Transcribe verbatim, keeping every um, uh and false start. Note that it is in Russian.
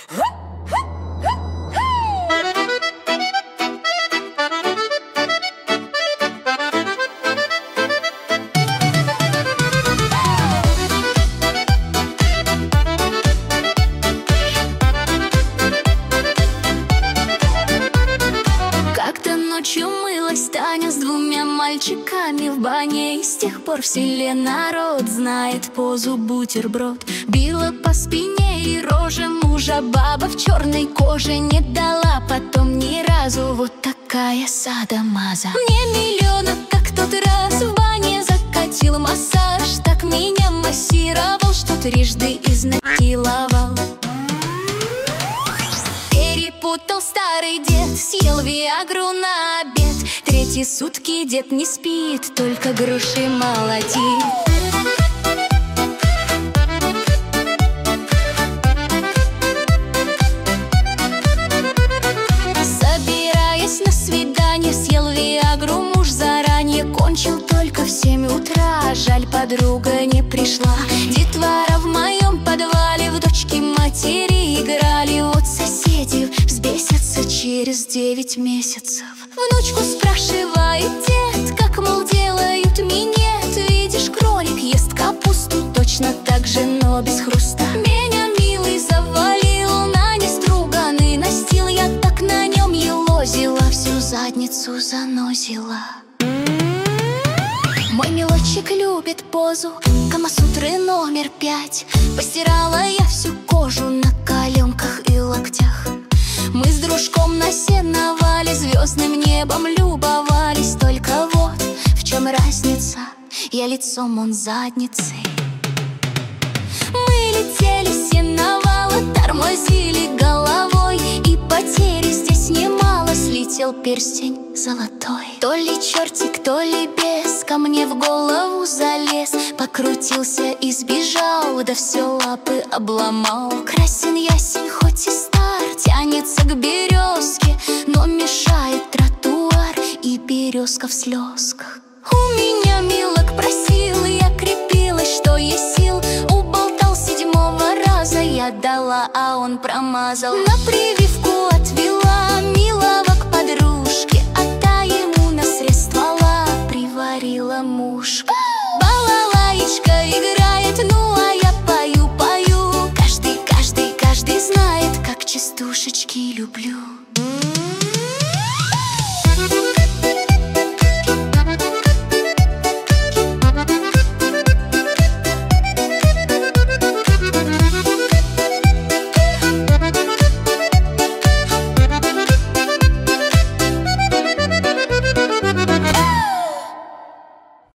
Ночью мылась Таня с двумя мальчиками в бане, и с тех пор в селе народ знает позу бутерброд. Била по спине и роже мужа баба в черной коже, не дала потом ни разу, вот такая садомаза. Мне миллиона, как тот раз в бане закатил массаж, так меня массировал, что трижды изнасиловал. Перепутал старый дед, съел виагру на обед. Третьи сутки дед не спит, только груши молотит. Собираясь на свидание, съел виагру муж заранее, кончил только в семь утра. Жаль, подруга не пришла. Детвора в моем подвале в дочки матери играли. Вот соседи взбесятся через девять месяцев. Внучку спрашивает дед, как, мол, делают минет. Видишь, кролик ест капусту точно так же, но без хруста. Меня милый завалил на неструганный настил, я так на нем елозила, всю задницу занозила. Мой милочек любит позу Камасутры номер пять. Постирала я всю кожу на коленках и локтях. Мы с дружком на сеновале звездным небом любовались. Только вот в чем разница, я лицом, он задницей. Мы летели с сеновала, тормозили головой, и потери здесь немало, слетел перстень золотой. То ли чертик, то ли бес ко мне в голову залез, покрутился и сбежал, да все лапы обломал. Красен ясень, хоть и стар, тянется к березке, но мешает тротуар и березка в слезках. У меня милок просил, я крепилась, что есть сил. Уболтал седьмого раза, я дала, а он промазал. На прививку отвела милого к подружке, а та ему на срез ствола приварила мушку. Балалаечка играет, ну а я пою, пою. Каждый, каждый, каждый знает, как частушечки люблю.